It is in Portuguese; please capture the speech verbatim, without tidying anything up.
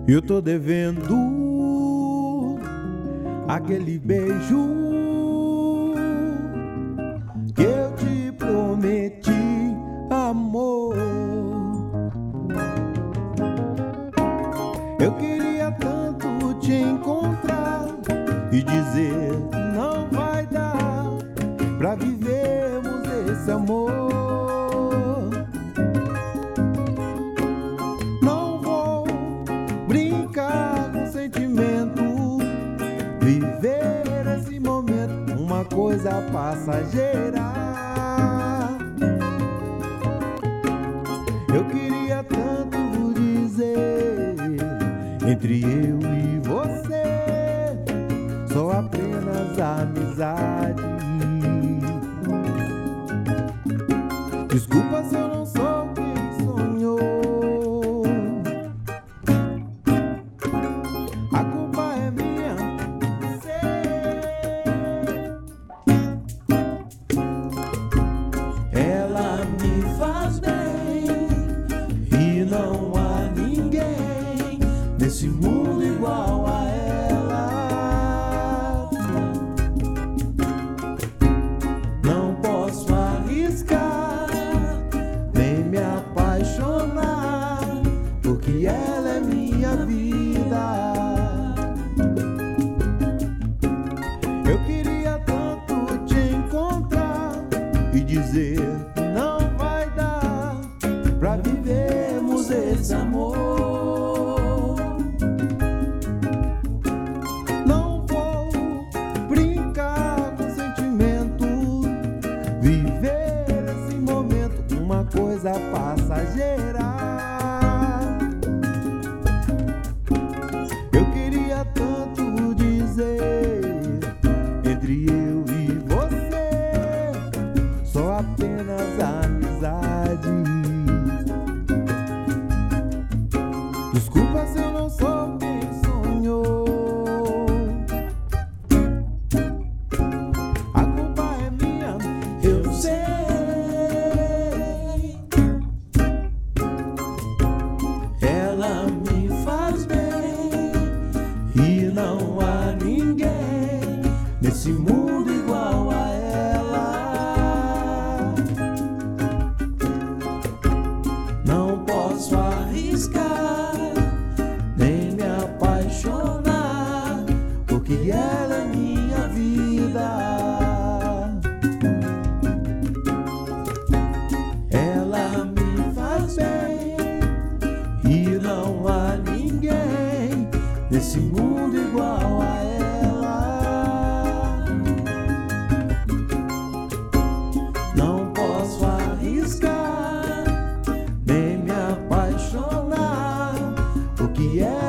Eu tô devendo aquele beijo que eu te prometi, amor. Eu queria tanto te encontrar e dizer não vai dar pra vivermos esse amor. Não vou brincar com sentimento, viver esse momento, uma coisa passageira. Eu queria tanto dizer, entre eu e você, só apenas amizade. Desculpa se eu não sou quem sonhou, a culpa é minha, sei. Ela me faz bem e não há ninguém nesse mundo igual a ela. Não posso arriscar nem me apaixonar, porque ela é minha vida. Eu queria tanto te encontrar e dizer não vai dar pra vivermos esse amor. Não vou brincar com sentimento, viver esse momento, uma coisa passageira. Eu queria tanto dizer, entre eu e você, só apenas amizade. Desculpa se eu não sou quem sonhou, a culpa é minha, eu sei. Ela me faz bem e não há ninguém nesse mundo igual a ela. Não posso arriscar nem me apaixonar, porque ela é minha vida. Ela me faz bem e não há ninguém nesse mundo igual a ela. Não posso arriscar nem me apaixonar, porque ela